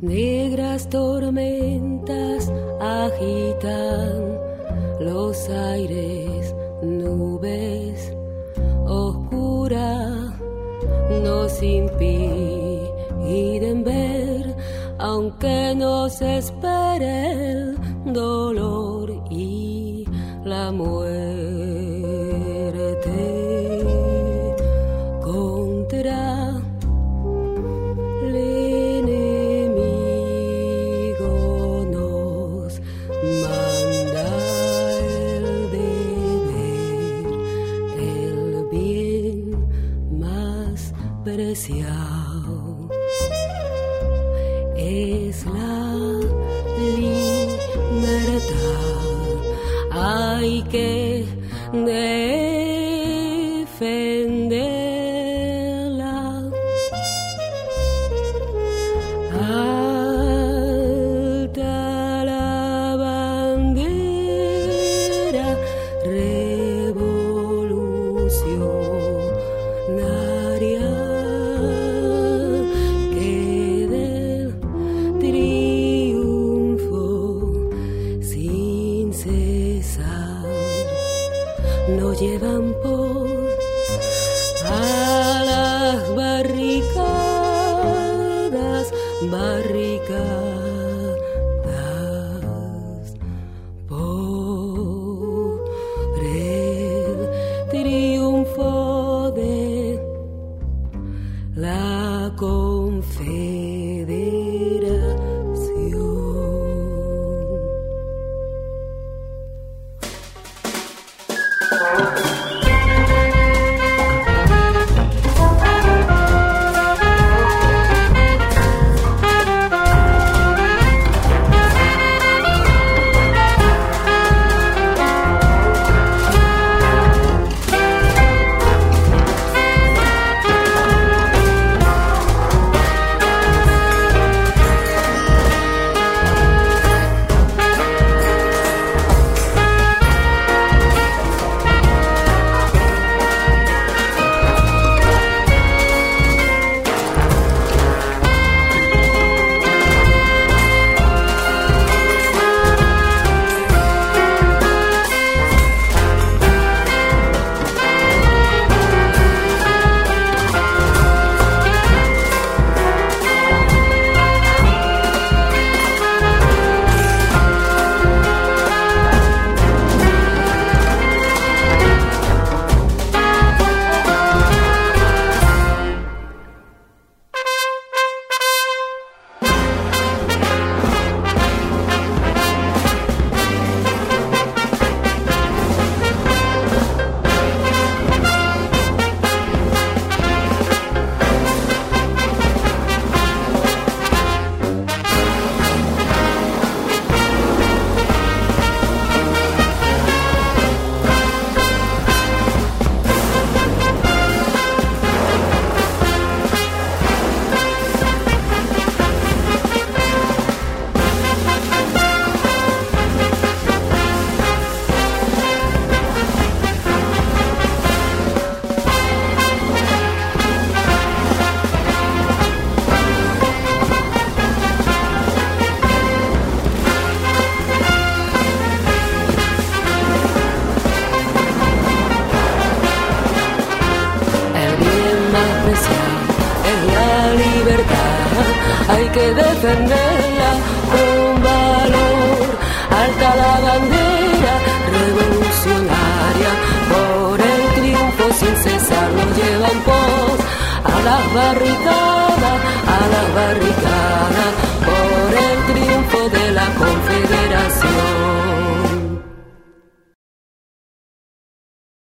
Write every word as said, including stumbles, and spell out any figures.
Negras tormentas agitan los aires, nubes oscuras nos impiden ver, aunque nos espere el dolor y la muerte. Contra el enemigo nos manda el deber, el bien más preciado es la libertad. Hay que defenderla. Alta la bandera revolucionaria que del triunfo sin cesar nos llevan por a las barricadas, barricadas por el triunfo de la Confederación. Hay que defenderla con valor. Alta la bandera revolucionaria, por el triunfo sin cesar nos llevan pos a las barricadas.